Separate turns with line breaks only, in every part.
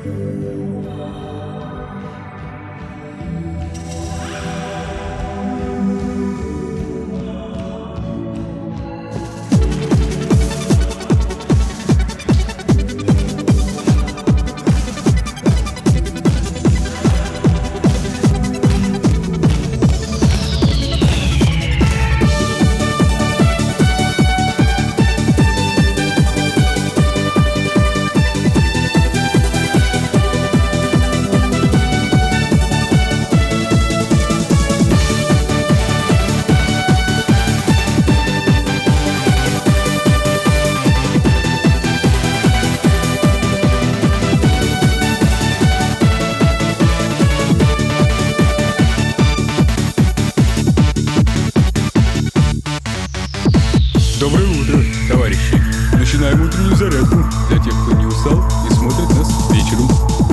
Доброе утро, товарищи! Начинаем утреннюю зарядку для тех, кто не устал и смотрит нас вечером.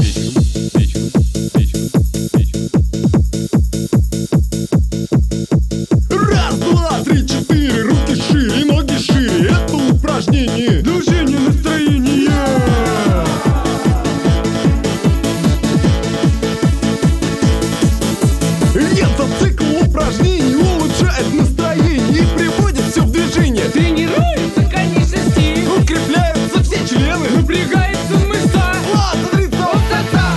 Раз, два, три, четыре, руки шире, ноги шире. Это упражнение для улучшения настроения. Этот цикл упражнений улучшает настроение и приводит все в движение.
Тренируются конечности,
Укрепляются все члены.
напрягаются мышца.
Глаз, лицо.
Вот так.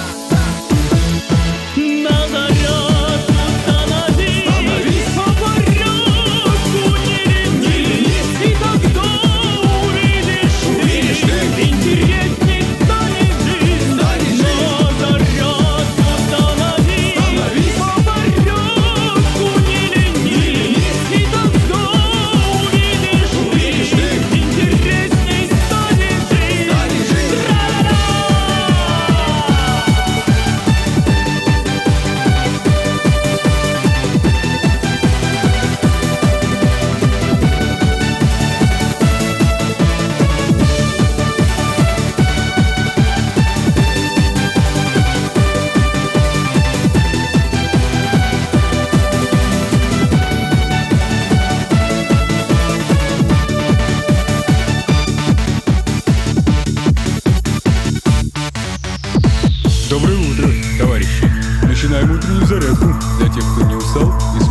На зарядку становись, по порядку не ленись, и тогда увидишь ты, интересней станет жизнь. На зарядку становись, по порядку не ленись, и тогда увидишь ты, интересней станет жизнь.
Доброе утро, товарищи! Начинаем утреннюю зарядку для тех, кто не устал и